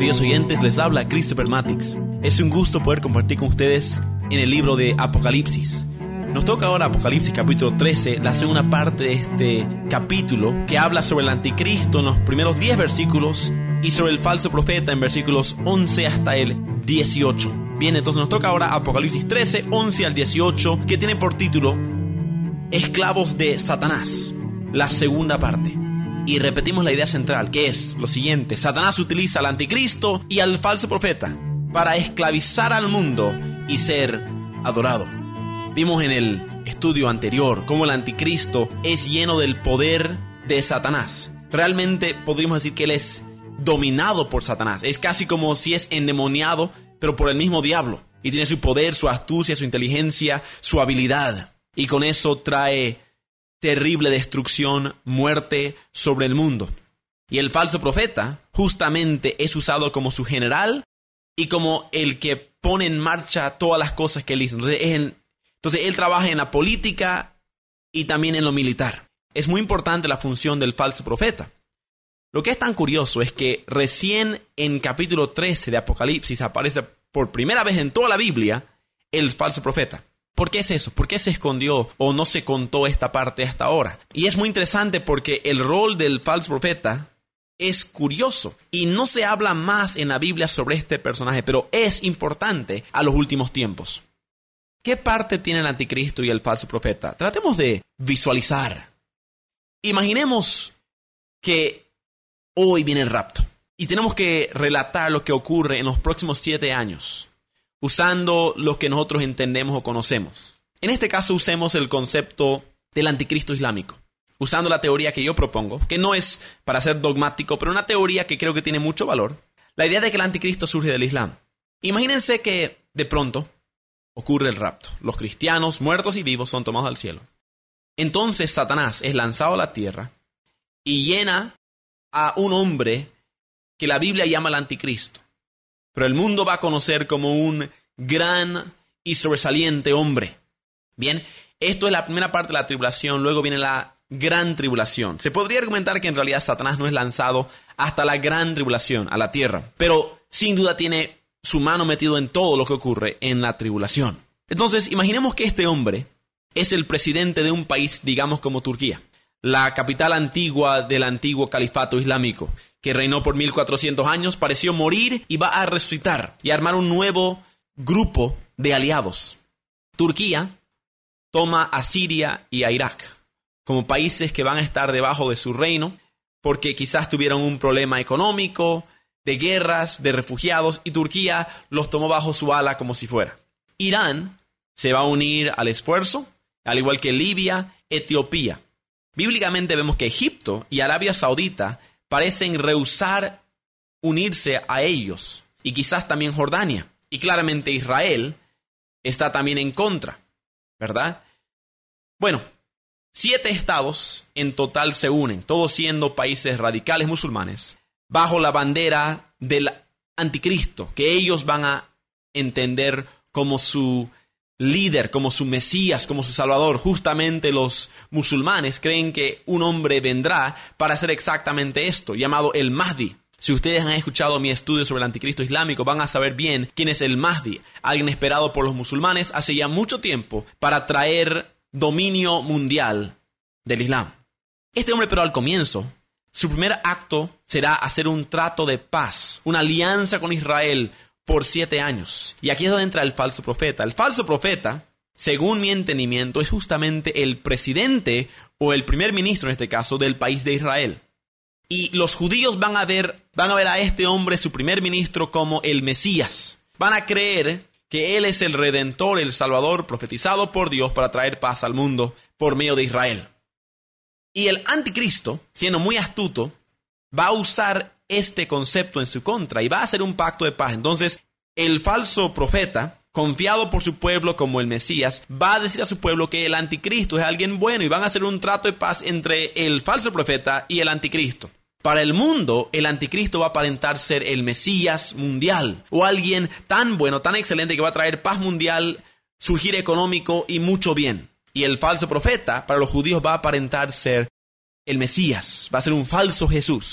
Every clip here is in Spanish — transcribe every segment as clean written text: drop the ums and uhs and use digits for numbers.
queridos oyentes, les habla Christopher Matix. Es un gusto poder compartir con ustedes en el libro de Apocalipsis. Nos toca ahora Apocalipsis capítulo 13, la segunda parte de este capítulo, que habla sobre el anticristo en los primeros 10 versículos y sobre el falso profeta en versículos 11 hasta el 18. Bien, entonces nos toca ahora Apocalipsis 13, 11 al 18, que tiene por título Esclavos de Satanás, la segunda parte. Y repetimos la idea central, que es lo siguiente: Satanás utiliza al anticristo y al falso profeta para esclavizar al mundo y ser adorado. Vimos en el estudio anterior cómo el anticristo es lleno del poder de Satanás. Realmente podríamos decir que él es dominado por Satanás. Es casi como si es endemoniado, pero por el mismo diablo. Y tiene su poder, su astucia, su inteligencia, su habilidad. Y con eso trae terrible destrucción, muerte sobre el mundo. Y el falso profeta justamente es usado como su general y como el que pone en marcha todas las cosas que él hizo. Entonces él trabaja en la política y también en lo militar. Es muy importante la función del falso profeta. Lo que es tan curioso es que recién en capítulo 13 de Apocalipsis aparece por primera vez en toda la Biblia el falso profeta. ¿Por qué es eso? ¿Por qué se escondió o no se contó esta parte hasta ahora? Y es muy interesante porque el rol del falso profeta es curioso y no se habla más en la Biblia sobre este personaje, pero es importante a los últimos tiempos. ¿Qué parte tiene el anticristo y el falso profeta? Tratemos de visualizar. Imaginemos que hoy viene el rapto y tenemos que relatar lo que ocurre en los próximos 7 años. Usando lo que nosotros entendemos o conocemos. En este caso usemos el concepto del anticristo islámico, usando la teoría que yo propongo, que no es para ser dogmático, pero una teoría que creo que tiene mucho valor. La idea de que el anticristo surge del Islam. Imagínense que de pronto ocurre el rapto. Los cristianos, muertos y vivos, son tomados al cielo. Entonces Satanás es lanzado a la tierra y llena a un hombre que la Biblia llama el anticristo. Pero el mundo va a conocer como un gran y sobresaliente hombre. Bien, esto es la primera parte de la tribulación, luego viene la gran tribulación. Se podría argumentar que en realidad Satanás no es lanzado hasta la gran tribulación, a la tierra. Pero sin duda tiene su mano metido en todo lo que ocurre en la tribulación. Entonces, imaginemos que este hombre es el presidente de un país, digamos como Turquía, la capital antigua del antiguo califato islámico, que reinó por 1400 años, pareció morir y va a resucitar y armar un nuevo grupo de aliados. Turquía toma a Siria y a Irak como países que van a estar debajo de su reino porque quizás tuvieron un problema económico, de guerras, de refugiados, y Turquía los tomó bajo su ala como si fuera. Irán se va a unir al esfuerzo, al igual que Libia, Etiopía. Bíblicamente vemos que Egipto y Arabia Saudita parecen rehusar unirse a ellos, y quizás también Jordania. Y claramente Israel está también en contra, ¿verdad? Bueno, 7 estados en total se unen, todos siendo países radicales musulmanes, bajo la bandera del anticristo, que ellos van a entender como su líder, como su Mesías, como su Salvador. Justamente los musulmanes creen que un hombre vendrá para hacer exactamente esto, llamado el Mahdi. Si ustedes han escuchado mi estudio sobre el anticristo islámico, van a saber bien quién es el Mahdi, alguien esperado por los musulmanes hace ya mucho tiempo para traer dominio mundial del Islam. Este hombre, pero al comienzo, su primer acto será hacer un trato de paz, una alianza con Israel por 7 años. Y aquí es donde entra el falso profeta. El falso profeta, según mi entendimiento, es justamente el presidente o el primer ministro, en este caso, del país de Israel. Y los judíos van a ver a este hombre, su primer ministro, como el Mesías. Van a creer que él es el Redentor, el Salvador, profetizado por Dios para traer paz al mundo por medio de Israel. Y el anticristo, siendo muy astuto, va a usar este concepto en su contra y va a hacer un pacto de paz. Entonces, el falso profeta, confiado por su pueblo como el Mesías, va a decir a su pueblo que el anticristo es alguien bueno y van a hacer un trato de paz entre el falso profeta y el anticristo. Para el mundo, el anticristo va a aparentar ser el Mesías mundial o alguien tan bueno, tan excelente que va a traer paz mundial, surgir económico y mucho bien. Y el falso profeta, para los judíos, va a aparentar ser el Mesías, va a ser un falso Jesús.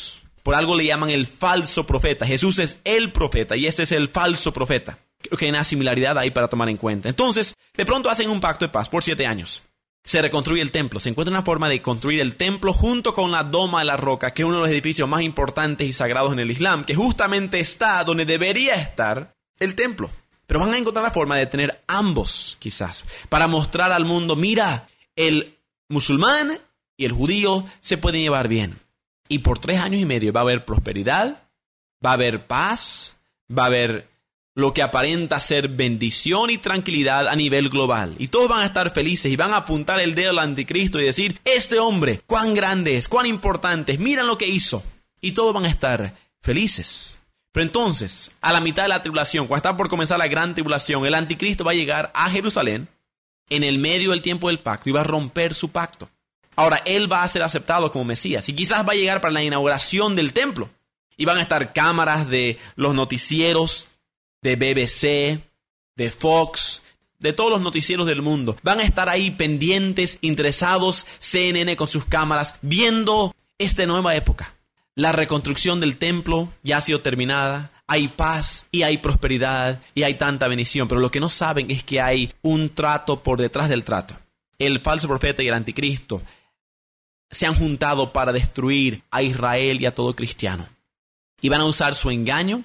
Por algo le llaman el falso profeta. Jesús es el profeta y este es el falso profeta. Creo que hay una similaridad ahí para tomar en cuenta. Entonces, de pronto hacen un pacto de paz por 7 años. Se reconstruye el templo. Se encuentra una forma de construir el templo junto con la Doma de la Roca, que es uno de los edificios más importantes y sagrados en el Islam, que justamente está donde debería estar el templo. Pero van a encontrar la forma de tener ambos, quizás, para mostrar al mundo, mira, el musulmán y el judío se pueden llevar bien. Y por 3 años y medio va a haber prosperidad, va a haber paz, va a haber lo que aparenta ser bendición y tranquilidad a nivel global. Y todos van a estar felices y van a apuntar el dedo al anticristo y decir, este hombre, cuán grande es, cuán importante es, miren lo que hizo. Y todos van a estar felices. Pero entonces, a la mitad de la tribulación, cuando está por comenzar la gran tribulación, el anticristo va a llegar a Jerusalén en el medio del tiempo del pacto y va a romper su pacto. Ahora, él va a ser aceptado como Mesías y quizás va a llegar para la inauguración del templo. Y van a estar cámaras de los noticieros, de BBC, de Fox, de todos los noticieros del mundo. Van a estar ahí pendientes, interesados, CNN con sus cámaras, viendo esta nueva época. La reconstrucción del templo ya ha sido terminada. Hay paz y hay prosperidad y hay tanta bendición. Pero lo que no saben es que hay un trato por detrás del trato. El falso profeta y el anticristo se han juntado para destruir a Israel y a todo cristiano. Y van a usar su engaño,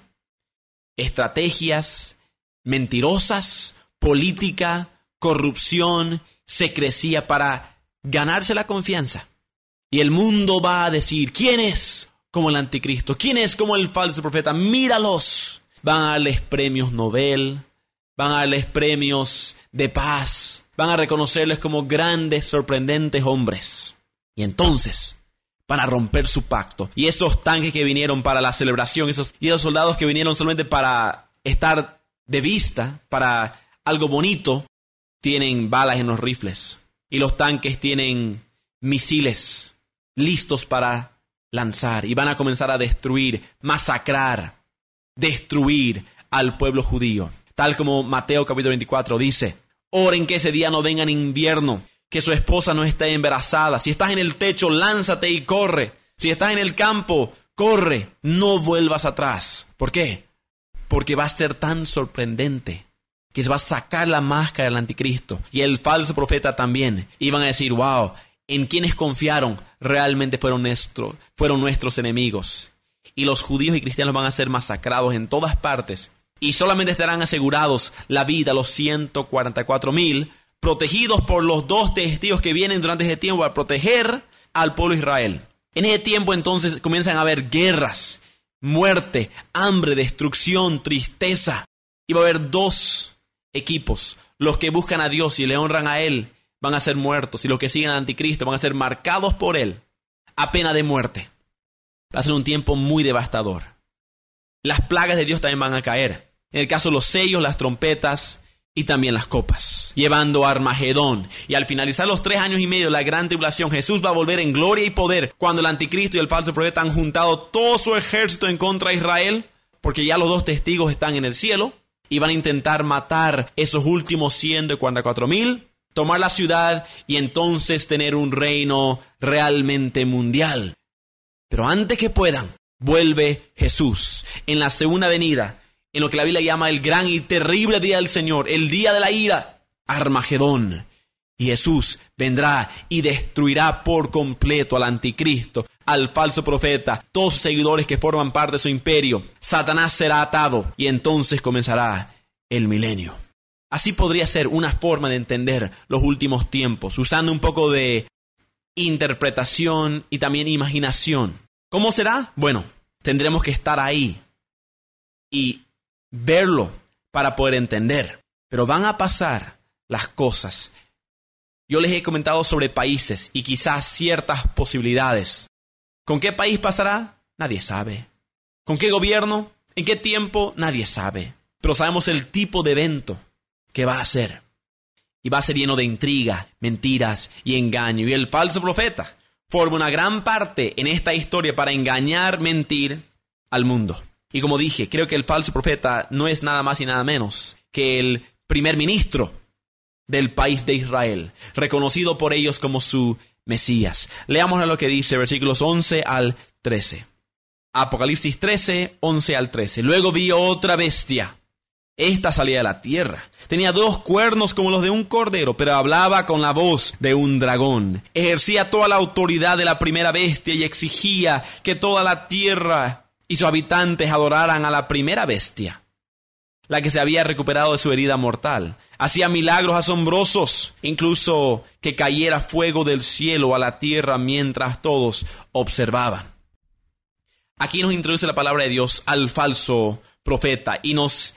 estrategias mentirosas, política, corrupción, secrecía para ganarse la confianza. Y el mundo va a decir, ¿quién es como el anticristo? ¿Quién es como el falso profeta? Míralos. Van a darles premios Nobel, van a darles premios de paz, van a reconocerles como grandes, sorprendentes hombres. Y entonces van a romper su pacto. Y esos tanques que vinieron para la celebración, esos soldados que vinieron solamente para estar de vista, para algo bonito, tienen balas en los rifles. Y los tanques tienen misiles listos para lanzar. Y van a comenzar a destruir, masacrar, destruir al pueblo judío. Tal como Mateo capítulo 24 dice, oren que ese día no venga en invierno, que su esposa no esté embarazada. Si estás en el techo, lánzate y corre. Si estás en el campo, corre, no vuelvas atrás. ¿Por qué? Porque va a ser tan sorprendente que se va a sacar la máscara del anticristo y el falso profeta también. Y van a decir, wow, en quienes confiaron realmente fueron nuestros enemigos. Y los judíos y cristianos van a ser masacrados en todas partes. Y solamente estarán asegurados la vida los 144,000, protegidos por los 2 testigos que vienen durante ese tiempo para proteger al pueblo de Israel. En ese tiempo entonces comienzan a haber guerras, muerte, hambre, destrucción, tristeza. Y va a haber 2 equipos. Los que buscan a Dios y le honran a Él van a ser muertos. Y los que siguen al anticristo van a ser marcados por Él a pena de muerte. Va a ser un tiempo muy devastador. Las plagas de Dios también van a caer. En el caso de los sellos, las trompetas y también las copas, llevando a Armagedón. Y al finalizar los 3 años y medio de la gran tribulación, Jesús va a volver en gloria y poder cuando el anticristo y el falso profeta han juntado todo su ejército en contra de Israel, porque ya los 2 testigos están en el cielo y van a intentar matar esos últimos 144,000, tomar la ciudad y entonces tener un reino realmente mundial. Pero antes que puedan, vuelve Jesús en la segunda venida, en lo que la Biblia llama el gran y terrible día del Señor, el día de la ira, Armagedón. Y Jesús vendrá y destruirá por completo al anticristo, al falso profeta, todos sus seguidores que forman parte de su imperio. Satanás será atado y entonces comenzará el milenio. Así podría ser una forma de entender los últimos tiempos, usando un poco de interpretación y también imaginación. ¿Cómo será? Bueno, tendremos que estar ahí y verlo para poder entender. Pero van a pasar las cosas. Yo les he comentado sobre países y quizás ciertas posibilidades. ¿Con qué país pasará? Nadie sabe. ¿Con qué gobierno? ¿En qué tiempo? Nadie sabe. Pero sabemos el tipo de evento que va a ser. Y va a ser lleno de intriga, mentiras y engaño. Y el falso profeta forma una gran parte en esta historia para engañar, mentir al mundo. Y como dije, creo que el falso profeta no es nada más y nada menos que el primer ministro del país de Israel, reconocido por ellos como su Mesías. Leámosle lo que dice, versículos 11 al 13. Apocalipsis 13, 11 al 13. Luego vi otra bestia. Esta salía de la tierra. Tenía 2 cuernos como los de un cordero, pero hablaba con la voz de un dragón. Ejercía toda la autoridad de la primera bestia y exigía que toda la tierra y sus habitantes adoraran a la primera bestia, la que se había recuperado de su herida mortal. Hacía milagros asombrosos, incluso que cayera fuego del cielo a la tierra mientras todos observaban. Aquí nos introduce la palabra de Dios al falso profeta y nos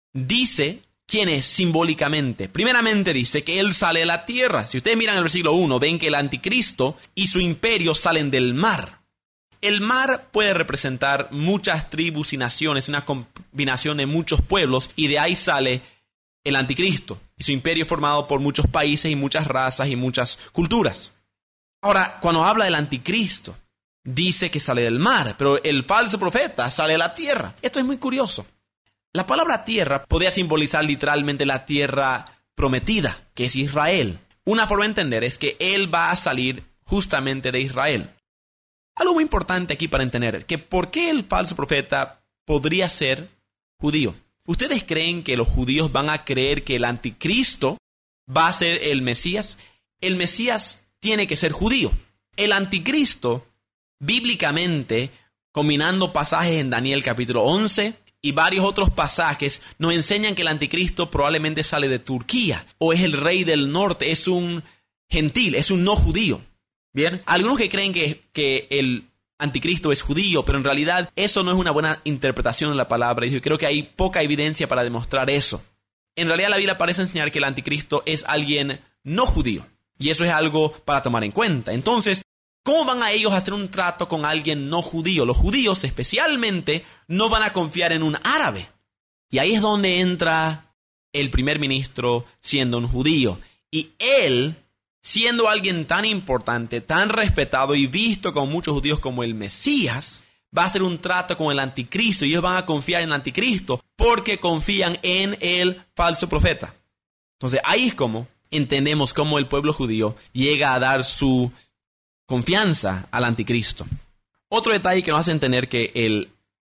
dice quién es simbólicamente. Primeramente dice que él sale de la tierra. Si ustedes miran el versículo 1, ven que el anticristo y su imperio salen del mar. El mar puede representar muchas tribus y naciones, una combinación de muchos pueblos, y de ahí sale el anticristo y su imperio formado por muchos países y muchas razas y muchas culturas. Ahora, cuando habla del anticristo, dice que sale del mar, pero el falso profeta sale de la tierra. Esto es muy curioso. La palabra tierra podría simbolizar literalmente la tierra prometida, que es Israel. Una forma de entender es que él va a salir justamente de Israel. Algo muy importante aquí para entender, que por qué el falso profeta podría ser judío. ¿Ustedes creen que los judíos van a creer que el anticristo va a ser el Mesías? El Mesías tiene que ser judío. El anticristo, bíblicamente, combinando pasajes en Daniel capítulo 11 y varios otros pasajes, nos enseñan que el anticristo probablemente sale de Turquía, o es el rey del norte, es un gentil, es un no judío. Bien, algunos que creen que el anticristo es judío, pero en realidad eso no es una buena interpretación de la palabra. Y yo creo que hay poca evidencia para demostrar eso. En realidad la Biblia parece enseñar que el anticristo es alguien no judío. Y eso es algo para tomar en cuenta. Entonces, ¿cómo van a ellos a hacer un trato con alguien no judío? Los judíos especialmente no van a confiar en un árabe. Y ahí es donde entra el primer ministro siendo un judío. Y él, siendo alguien tan importante, tan respetado y visto con muchos judíos como el Mesías, va a hacer un trato con el anticristo. Y ellos van a confiar en el anticristo porque confían en el falso profeta. Entonces ahí es como entendemos cómo el pueblo judío llega a dar su confianza al anticristo. Otro detalle que nos hace entender que el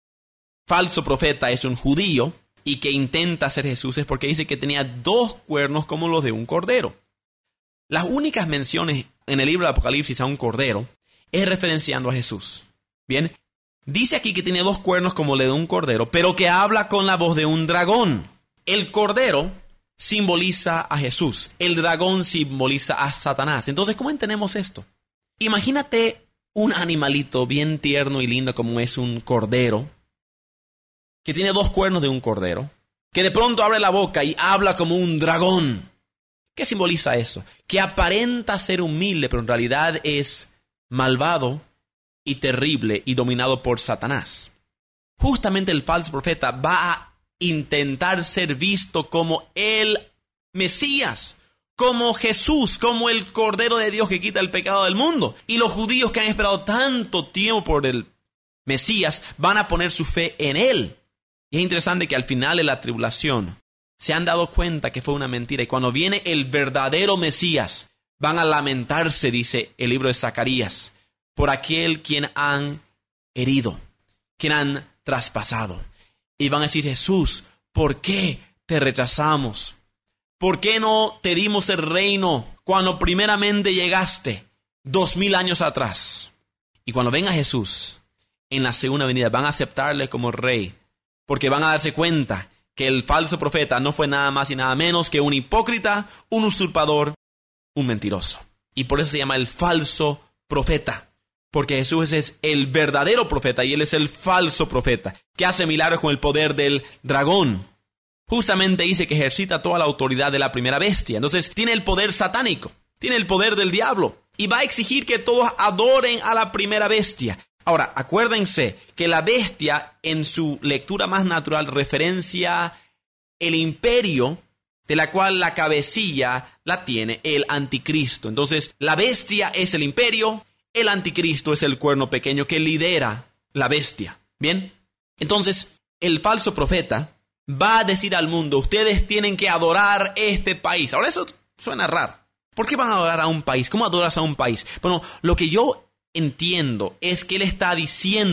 falso profeta es un judío y que intenta ser Jesús es porque dice que tenía 2 cuernos como los de un cordero. Las únicas menciones en el libro de Apocalipsis a un cordero es referenciando a Jesús. Bien, dice aquí que tiene 2 cuernos como los de un cordero, pero que habla con la voz de un dragón. El cordero simboliza a Jesús. El dragón simboliza a Satanás. Entonces, ¿cómo entendemos esto? Imagínate un animalito bien tierno y lindo como es un cordero, que tiene 2 cuernos de un cordero, que de pronto abre la boca y habla como un dragón. ¿Qué simboliza eso? Que aparenta ser humilde, pero en realidad es malvado y terrible y dominado por Satanás. Justamente el falso profeta va a intentar ser visto como el Mesías, como Jesús, como el Cordero de Dios que quita el pecado del mundo. Y los judíos que han esperado tanto tiempo por el Mesías van a poner su fe en él. Y es interesante que al final de la tribulación se han dado cuenta que fue una mentira. Y cuando viene el verdadero Mesías, van a lamentarse, dice el libro de Zacarías, por aquel quien han herido, quien han traspasado. Y van a decir: Jesús, ¿por qué te rechazamos? ¿Por qué no te dimos el reino cuando primeramente llegaste 2000 años atrás? Y cuando venga Jesús en la segunda venida, van a aceptarle como rey, porque van a darse cuenta que el falso profeta no fue nada más y nada menos que un hipócrita, un usurpador, un mentiroso. Y por eso se llama el falso profeta, porque Jesús es el verdadero profeta y él es el falso profeta, que hace milagros con el poder del dragón. Justamente dice que ejercita toda la autoridad de la primera bestia. Entonces tiene el poder satánico, tiene el poder del diablo, y va a exigir que todos adoren a la primera bestia. Ahora, acuérdense que la bestia, en su lectura más natural, referencia el imperio de la cual la cabecilla la tiene el anticristo. Entonces, la bestia es el imperio, el anticristo es el cuerno pequeño que lidera la bestia. ¿Bien? Entonces, el falso profeta va a decir al mundo: ustedes tienen que adorar este país. Ahora, eso suena raro. ¿Por qué van a adorar a un país? ¿Cómo adoras a un país? Bueno, lo que yo entiendo es que él está diciendo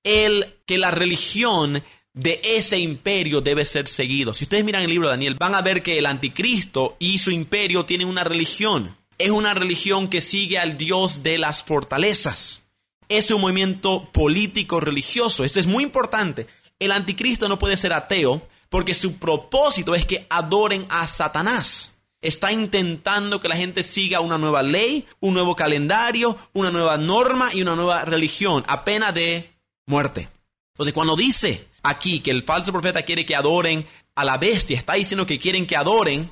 que la religión de ese imperio debe ser seguido. Si ustedes miran el libro de Daniel, van a ver que el anticristo y su imperio tienen una religión. Es una religión que sigue al Dios de las fortalezas. Es un movimiento político religioso. Esto es muy importante. El anticristo no puede ser ateo porque su propósito es que adoren a Satanás. Está intentando que la gente siga una nueva ley, un nuevo calendario, una nueva norma y una nueva religión, a pena de muerte. Entonces, cuando dice aquí que el falso profeta quiere que adoren a la bestia, está diciendo que quieren que adoren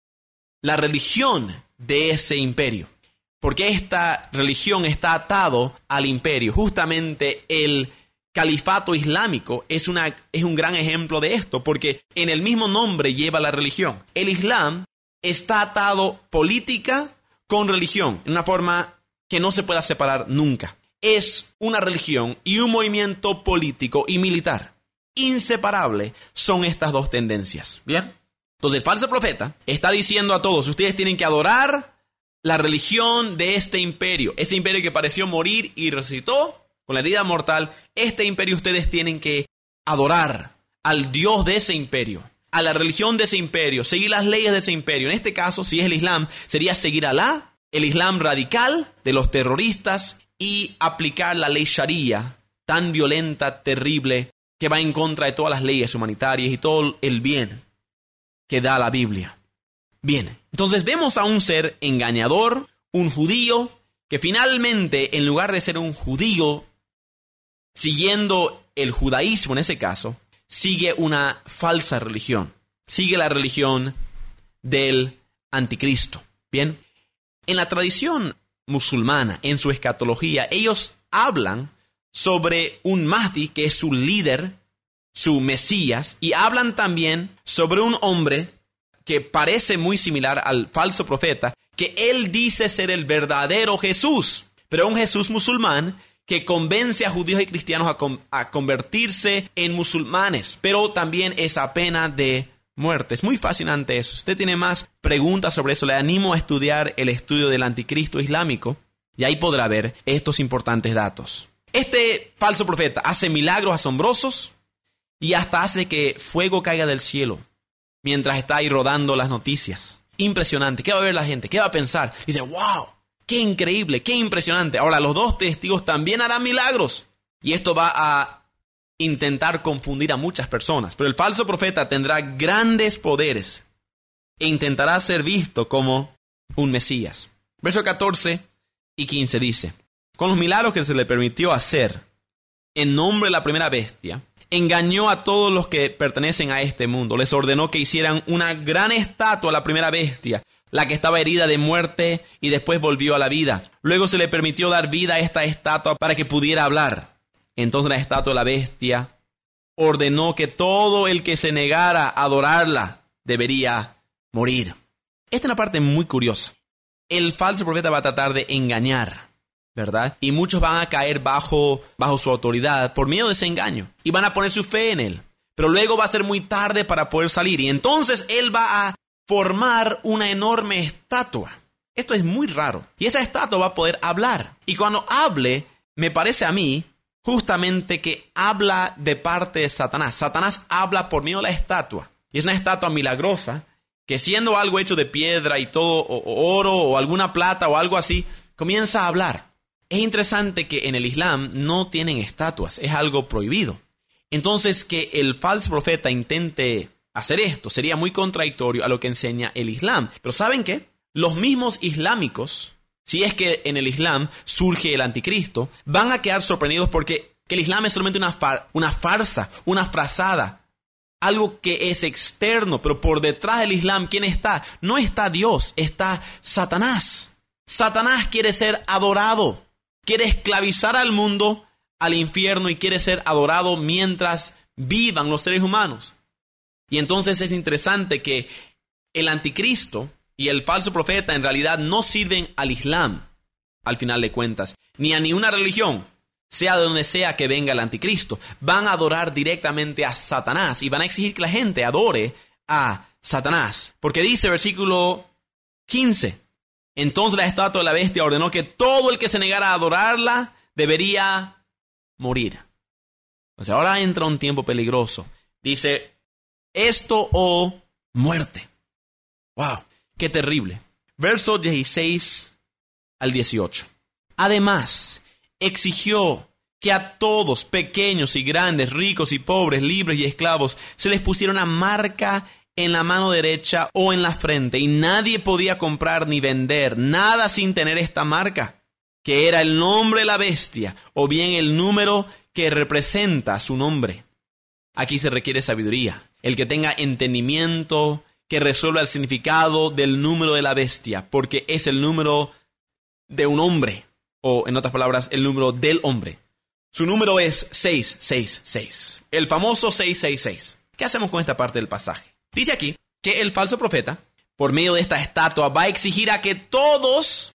la religión de ese imperio. Porque esta religión está atado al imperio. Justamente el califato islámico es un gran ejemplo de esto, porque en el mismo nombre lleva la religión. El Islam está atado política con religión, en una forma que no se pueda separar nunca. Es una religión y un movimiento político y militar. Inseparable son estas dos tendencias. ¿Bien? Entonces el falso profeta está diciendo a todos, ustedes tienen que adorar la religión de este imperio. Ese imperio que pareció morir y resucitó con la herida mortal. Este imperio ustedes tienen que adorar al Dios de ese imperio, a la religión de ese imperio, seguir las leyes de ese imperio. En este caso, si es el Islam, sería seguir Alá, el Islam radical de los terroristas, y aplicar la ley Sharia, tan violenta, terrible, que va en contra de todas las leyes humanitarias y todo el bien que da la Biblia. Bien, entonces vemos a un ser engañador, un judío, que finalmente, en lugar de ser un judío, siguiendo el judaísmo en ese caso, sigue una falsa religión. Sigue la religión del anticristo. Bien, en la tradición musulmana, en su escatología, ellos hablan sobre un Mahdi, que es su líder, su Mesías, y hablan también sobre un hombre que parece muy similar al falso profeta, que él dice ser el verdadero Jesús, pero un Jesús musulmán que convence a judíos y cristianos a convertirse en musulmanes, pero también es a pena de muerte. Es muy fascinante eso. Si usted tiene más preguntas sobre eso, le animo a estudiar el estudio del anticristo islámico y ahí podrá ver estos importantes datos. Este falso profeta hace milagros asombrosos y hasta hace que fuego caiga del cielo mientras está ahí rodando las noticias. Impresionante. ¿Qué va a ver la gente? ¿Qué va a pensar? Dice, wow, qué increíble, qué impresionante. Ahora, los dos testigos también harán milagros. Y esto va a intentar confundir a muchas personas. Pero el falso profeta tendrá grandes poderes e intentará ser visto como un Mesías. Versos 14 y 15 dice, con los milagros que se le permitió hacer en nombre de la primera bestia, engañó a todos los que pertenecen a este mundo. Les ordenó que hicieran una gran estatua a la primera bestia, la que estaba herida de muerte y después volvió a la vida. Luego se le permitió dar vida a esta estatua para que pudiera hablar. Entonces la estatua de la bestia ordenó que todo el que se negara a adorarla debería morir. Esta es una parte muy curiosa. El falso profeta va a tratar de engañar, ¿verdad? Y muchos van a caer bajo su autoridad por miedo de ese engaño. Y van a poner su fe en él. Pero luego va a ser muy tarde para poder salir. Y entonces él va a formar una enorme estatua. Esto es muy raro. Y esa estatua va a poder hablar. Y cuando hable, me parece a mí, justamente que habla de parte de Satanás. Satanás habla por medio de la estatua. Y es una estatua milagrosa que, siendo algo hecho de piedra y todo, o oro o alguna plata o algo así, comienza a hablar. Es interesante que en el Islam no tienen estatuas, es algo prohibido. Entonces, que el falso profeta intente hacer esto sería muy contradictorio a lo que enseña el Islam. Pero ¿saben qué? Los mismos islámicos, si es que en el Islam surge el anticristo, van a quedar sorprendidos porque el Islam es solamente una farsa, una frazada, algo que es externo, pero por detrás del Islam, ¿quién está? No está Dios, está Satanás. Satanás quiere ser adorado. Quiere esclavizar al mundo, al infierno, y quiere ser adorado mientras vivan los seres humanos. Y entonces es interesante que el anticristo y el falso profeta en realidad no sirven al Islam, al final de cuentas, ni a ninguna religión, sea de donde sea que venga el anticristo. Van a adorar directamente a Satanás y van a exigir que la gente adore a Satanás. Porque dice versículo 15, entonces la estatua de la bestia ordenó que todo el que se negara a adorarla debería morir. Entonces ahora entra un tiempo peligroso. Dice, esto o muerte. ¡Wow! ¡Qué terrible! Versos 16 al 18. Además, exigió que a todos, pequeños y grandes, ricos y pobres, libres y esclavos, se les pusiera una marca en la mano derecha o en la frente, y nadie podía comprar ni vender nada sin tener esta marca, que era el nombre de la bestia, o bien el número que representa su nombre. Aquí se requiere sabiduría, el que tenga entendimiento, que resuelva el significado del número de la bestia, porque es el número de un hombre, o en otras palabras, el número del hombre. Su número es 666, el famoso 666. ¿Qué hacemos con esta parte del pasaje? Dice aquí que el falso profeta, por medio de esta estatua, va a exigir a que todos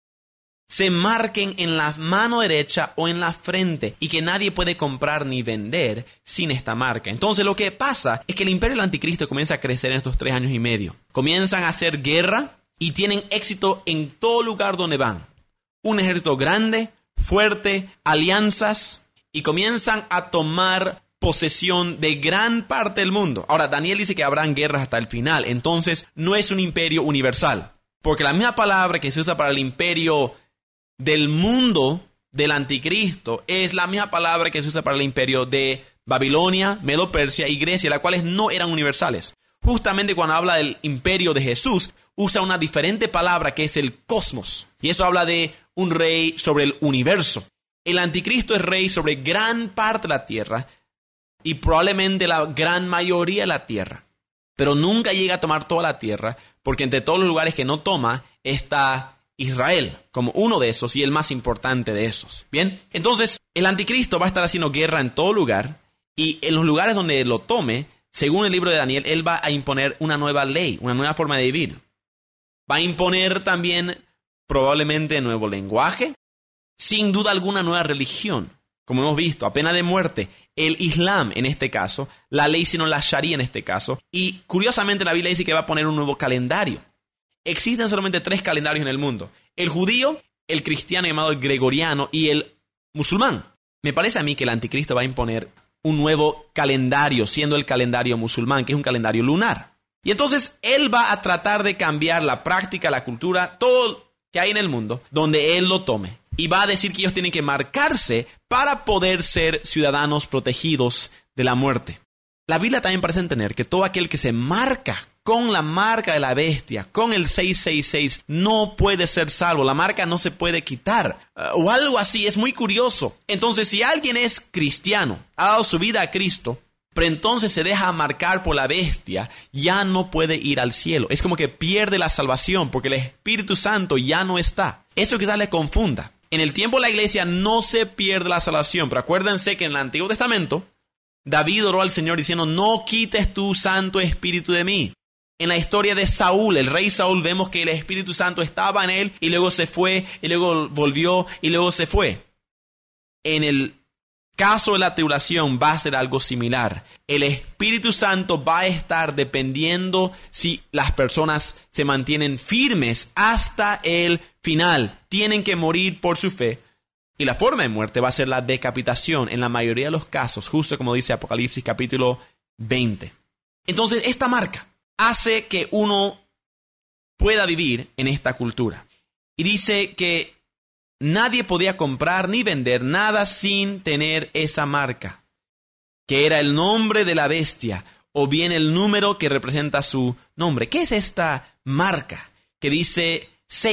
se marquen en la mano derecha o en la frente, y que nadie puede comprar ni vender sin esta marca. Entonces lo que pasa es que el imperio del anticristo comienza a crecer en estos 3 años y medio. Comienzan a hacer guerra y tienen éxito en todo lugar donde van. Un ejército grande, fuerte, alianzas, y comienzan a tomar posesión de gran parte del mundo. Ahora, Daniel dice que habrán guerras hasta el final, entonces no es un imperio universal, porque la misma palabra que se usa para el imperio del mundo del anticristo es la misma palabra que se usa para el imperio de Babilonia, Medo-Persia y Grecia, las cuales no eran universales. Justamente cuando habla del imperio de Jesús, usa una diferente palabra que es el cosmos, y eso habla de un rey sobre el universo. El anticristo es rey sobre gran parte de la tierra y probablemente la gran mayoría de la tierra, pero nunca llega a tomar toda la tierra, porque entre todos los lugares que no toma está Israel como uno de esos y el más importante de esos. Bien, entonces el anticristo va a estar haciendo guerra en todo lugar, y en los lugares donde lo tome, según el libro de Daniel, él va a imponer una nueva ley, una nueva forma de vivir. Va a imponer también probablemente nuevo lenguaje, sin duda alguna nueva religión, como hemos visto, a pena de muerte, el Islam en este caso, la ley sino la Sharia en este caso, y curiosamente la Biblia dice que va a poner un nuevo calendario. Existen solamente 3 calendarios en el mundo: el judío, el cristiano llamado el gregoriano y el musulmán. Me parece a mí que el anticristo va a imponer un nuevo calendario, siendo el calendario musulmán, que es un calendario lunar. Y entonces él va a tratar de cambiar la práctica, la cultura, todo que hay en el mundo, donde él lo tome. Y va a decir que ellos tienen que marcarse para poder ser ciudadanos protegidos de la muerte. La Biblia también parece entender que todo aquel que se marca con la marca de la bestia, con el 666, no puede ser salvo. La marca no se puede quitar, o algo así. Es muy curioso. Entonces, si alguien es cristiano, ha dado su vida a Cristo, pero entonces se deja marcar por la bestia, ya no puede ir al cielo. Es como que pierde la salvación, porque el Espíritu Santo ya no está. Eso quizás le confunda. En el tiempo de la iglesia no se pierde la salvación, pero acuérdense que en el Antiguo Testamento David oró al Señor diciendo: no quites tu Santo Espíritu de mí. En la historia de Saúl, el rey Saúl, vemos que el Espíritu Santo estaba en él y luego se fue, y luego volvió y luego se fue. En el caso de la tribulación va a ser algo similar. El Espíritu Santo va a estar dependiendo si las personas se mantienen firmes hasta el final. Tienen que morir por su fe. Y la forma de muerte va a ser la decapitación en la mayoría de los casos, justo como dice Apocalipsis capítulo 20. Entonces, esta marca hace que uno pueda vivir en esta cultura. Y dice que nadie podía comprar ni vender nada sin tener esa marca, que era el nombre de la bestia, o bien el número que representa su nombre. ¿Qué es esta marca que dice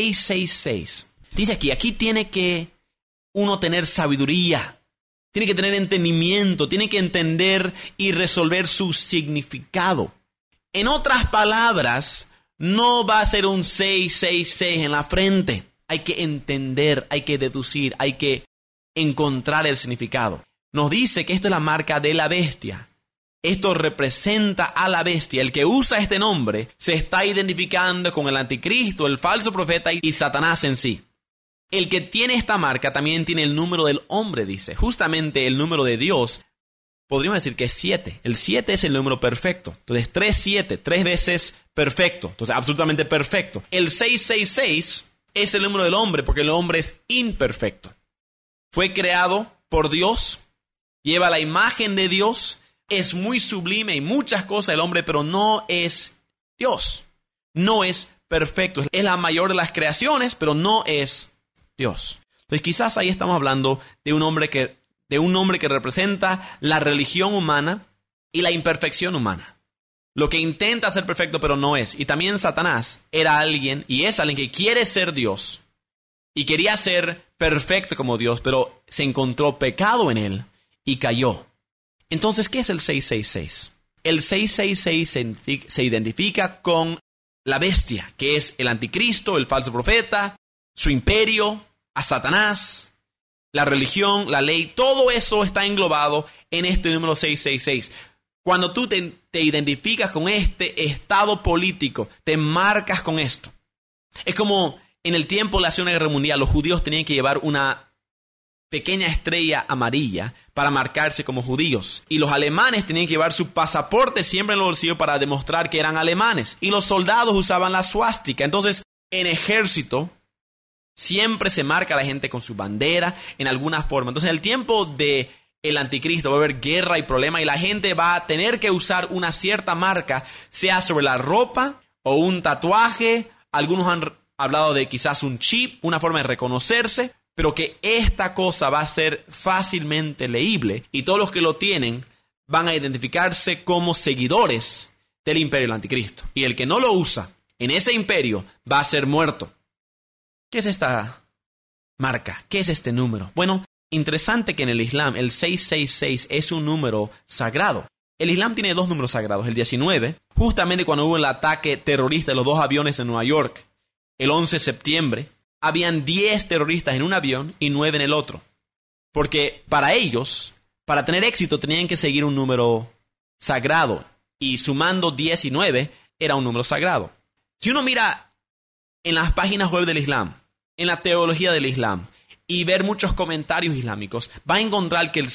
666? Dice aquí tiene que uno tener sabiduría, tiene que tener entendimiento, tiene que entender y resolver su significado. En otras palabras, no va a ser un 666 en la frente. Hay que entender, hay que deducir, hay que encontrar el significado. Nos dice que esto es la marca de la bestia. Esto representa a la bestia. El que usa este nombre se está identificando con el anticristo, el falso profeta y Satanás en sí. El que tiene esta marca también tiene el número del hombre, dice. Justamente el número de Dios, podríamos decir que es 7. El 7 es el número perfecto. Entonces 3, 7, 3 veces perfecto. Entonces absolutamente perfecto. El 666 es el número del hombre porque el hombre es imperfecto. Fue creado por Dios lleva la imagen de Dios, es muy sublime y muchas cosas del hombre, pero no es Dios. No es perfecto. Es la mayor de las creaciones, pero no es Dios. Entonces quizás ahí estamos hablando de un hombre que representa la religión humana y la imperfección humana. Lo que intenta ser perfecto, pero no es. Y también Satanás era alguien, y es alguien que quiere ser Dios. Y quería ser perfecto como Dios, pero se encontró pecado en él y cayó. Entonces, ¿qué es el 666? El 666 se identifica con la bestia, que es el anticristo, el falso profeta, su imperio, a Satanás, la religión, la ley. Todo eso está englobado en este número 666. Cuando tú te identificas con este estado político, te marcas con esto. Es como en el tiempo de la Segunda Guerra Mundial, los judíos tenían que llevar una pequeña estrella amarilla para marcarse como judíos. Y los alemanes tenían que llevar su pasaporte siempre en el bolsillo para demostrar que eran alemanes. Y los soldados usaban la suástica. Entonces, en ejército, siempre se marca a la gente con su bandera en alguna forma. Entonces, en el tiempo de el anticristo va a haber guerra y problema y la gente va a tener que usar una cierta marca, sea sobre la ropa o un tatuaje. Algunos han hablado de quizás un chip, una forma de reconocerse, pero que esta cosa va a ser fácilmente leíble y todos los que lo tienen van a identificarse como seguidores del imperio del anticristo. Y el que no lo usa en ese imperio va a ser muerto. ¿Qué es esta marca? ¿Qué es este número? Bueno, interesante que en el Islam el 666 es un número sagrado. El Islam tiene dos números sagrados. El 19, justamente cuando hubo el ataque terrorista de los dos aviones de Nueva York, el 11 de septiembre, habían 10 terroristas en un avión y 9 en el otro. Porque para ellos, para tener éxito, tenían que seguir un número sagrado. Y sumando 10 y 9, era un número sagrado. Si uno mira en las páginas web del Islam, en la teología del Islam, y ver muchos comentarios islámicos, va a encontrar que el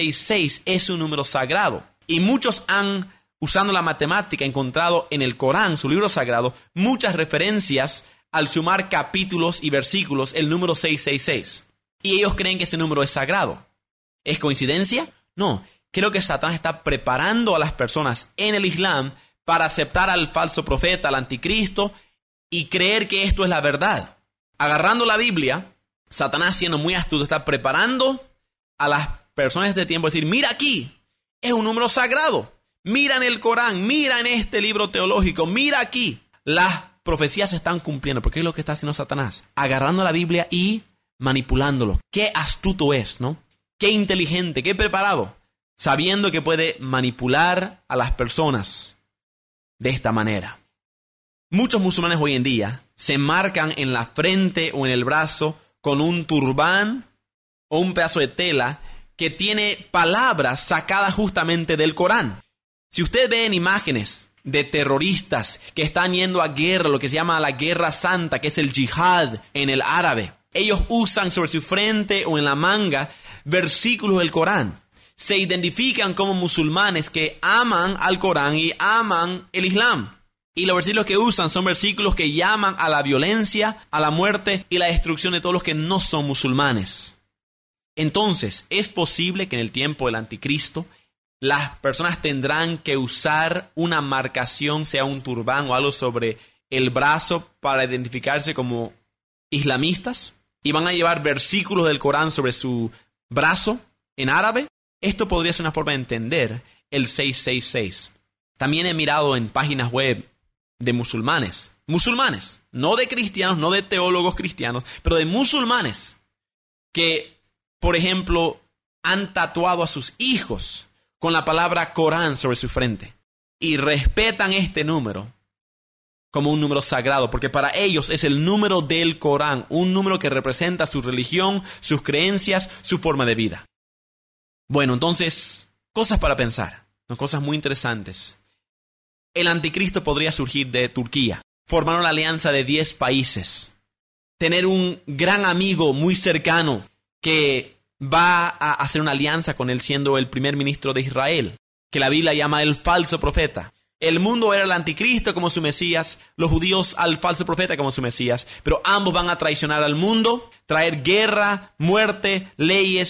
666 es un número sagrado. Y muchos han, usando la matemática, encontrado en el Corán, su libro sagrado, muchas referencias al sumar capítulos y versículos, el número 666. Y ellos creen que ese número es sagrado. ¿Es coincidencia? No. Creo que Satanás está preparando a las personas en el Islam para aceptar al falso profeta, al anticristo, y creer que esto es la verdad. Agarrando la Biblia, Satanás, siendo muy astuto, está preparando a las personas de este tiempo a decir, mira aquí, es un número sagrado. Mira en el Corán, mira en este libro teológico, mira aquí. Las profecías se están cumpliendo, porque es lo que está haciendo Satanás. Agarrando la Biblia y manipulándolos. Qué astuto es, ¿no? Qué inteligente, qué preparado. Sabiendo que puede manipular a las personas de esta manera. Muchos musulmanes hoy en día se marcan en la frente o en el brazo con un turbán o un pedazo de tela que tiene palabras sacadas justamente del Corán. Si usted ve en imágenes de terroristas que están yendo a guerra, lo que se llama la guerra santa, que es el yihad en el árabe, ellos usan sobre su frente o en la manga versículos del Corán. Se identifican como musulmanes que aman al Corán y aman el Islam. Y los versículos que usan son versículos que llaman a la violencia, a la muerte y la destrucción de todos los que no son musulmanes. Entonces, es posible que en el tiempo del anticristo las personas tendrán que usar una marcación, sea un turbán o algo sobre el brazo para identificarse como islamistas y van a llevar versículos del Corán sobre su brazo en árabe. Esto podría ser una forma de entender el 666. También he mirado en páginas web de musulmanes, no de cristianos, no de teólogos cristianos, pero de musulmanes que, por ejemplo, han tatuado a sus hijos con la palabra Corán sobre su frente y respetan este número como un número sagrado, porque para ellos es el número del Corán, un número que representa su religión, sus creencias, su forma de vida. Bueno, entonces, cosas para pensar, ¿no? Cosas muy interesantes. El anticristo podría surgir de Turquía, formar una alianza de 10 países, tener un gran amigo muy cercano que va a hacer una alianza con él siendo el primer ministro de Israel, que la Biblia llama el falso profeta. El mundo era el anticristo como su Mesías, los judíos al falso profeta como su Mesías, pero ambos van a traicionar al mundo, traer guerra, muerte, leyes,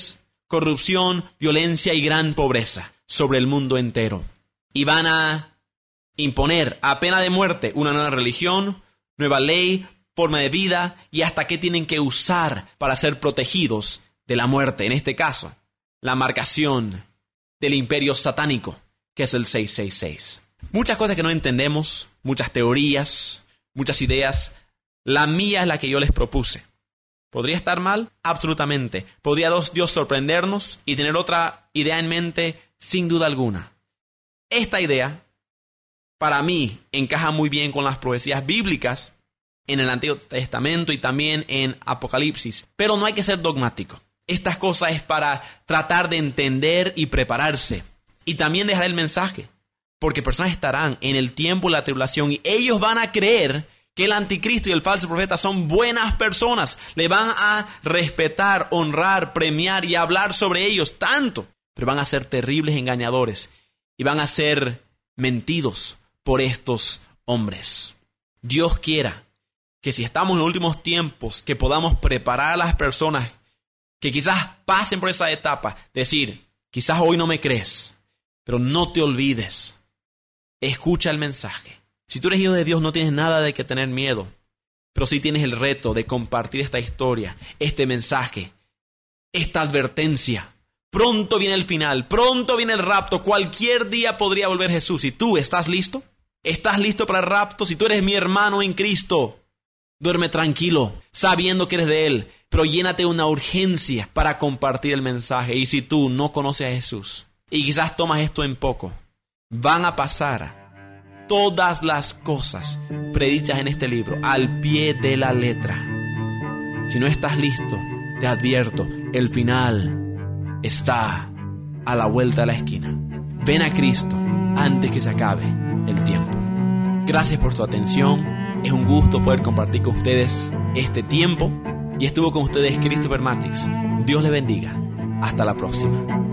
corrupción, violencia y gran pobreza sobre el mundo entero. Y van a imponer a pena de muerte una nueva religión, nueva ley, forma de vida y hasta qué tienen que usar para ser protegidos de la muerte. En este caso, la marcación del imperio satánico, que es el 666. Muchas cosas que no entendemos, muchas teorías, muchas ideas. La mía es la que yo les propuse. ¿Podría estar mal? Absolutamente. ¿Podría Dios sorprendernos y tener otra idea en mente? Sin duda alguna. Esta idea, para mí, encaja muy bien con las profecías bíblicas en el Antiguo Testamento y también en Apocalipsis. Pero no hay que ser dogmático. Estas cosas es para tratar de entender y prepararse. Y también dejar el mensaje. Porque personas estarán en el tiempo de la tribulación y ellos van a creer que el anticristo y el falso profeta son buenas personas. Le van a respetar, honrar, premiar y hablar sobre ellos tanto. Pero van a ser terribles engañadores y van a ser mentidos por estos hombres. Dios quiera que si estamos en los últimos tiempos, que podamos preparar a las personas que quizás pasen por esa etapa. Decir, quizás hoy no me crees, pero no te olvides. Escucha el mensaje. Si tú eres hijo de Dios, no tienes nada de que tener miedo. Pero sí tienes el reto de compartir esta historia, este mensaje, esta advertencia. Pronto viene el final, pronto viene el rapto. Cualquier día podría volver Jesús. ¿Y tú estás listo? ¿Estás listo para el rapto? Si tú eres mi hermano en Cristo, duerme tranquilo, sabiendo que eres de Él. Pero llénate una urgencia para compartir el mensaje. Y si tú no conoces a Jesús, y quizás tomas esto en poco, van a pasar todas las cosas predichas en este libro al pie de la letra. Si no estás listo, te advierto, el final está a la vuelta de la esquina. Ven a Cristo antes que se acabe el tiempo. Gracias por su atención. Es un gusto poder compartir con ustedes este tiempo. Y estuvo con ustedes Christopher Matix. Dios les bendiga. Hasta la próxima.